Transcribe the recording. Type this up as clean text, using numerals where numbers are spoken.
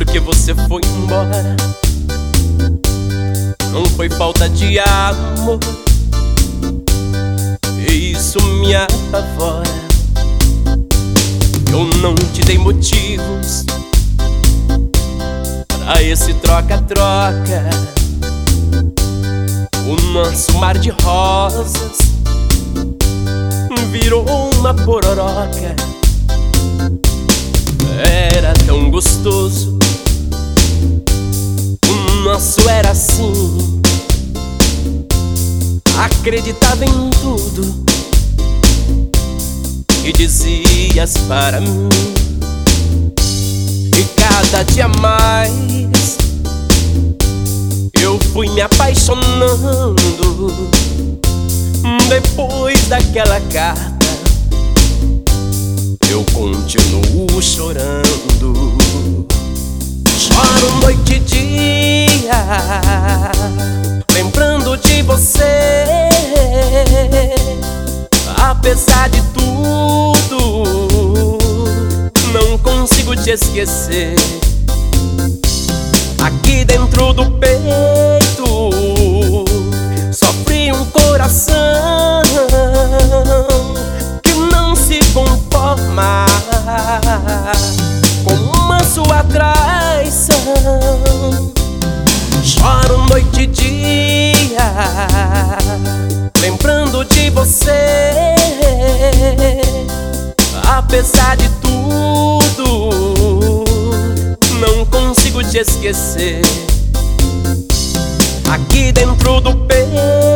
porque você foi embora. Não foi falta de amor, e isso me apavora. Eu não te dei motivos pra esse troca-troca. O nosso mar de rosas virou uma pororoca. Era tão gostoso, o nosso era assim. Acreditava em tudo que dizias para mim. E cada dia mais eu fui me apaixonando. Depois daquela carta eu continuo chorando. Choro noite e dia, lembrando de você. Apesar de tudo, não consigo te esquecer. Aqui dentro do peito sofre um coração que não se conforma com uma sua traição. Choro noite e dia, lembrando de você. Apesar de tudo, não consigo te esquecer. Aqui dentro do peito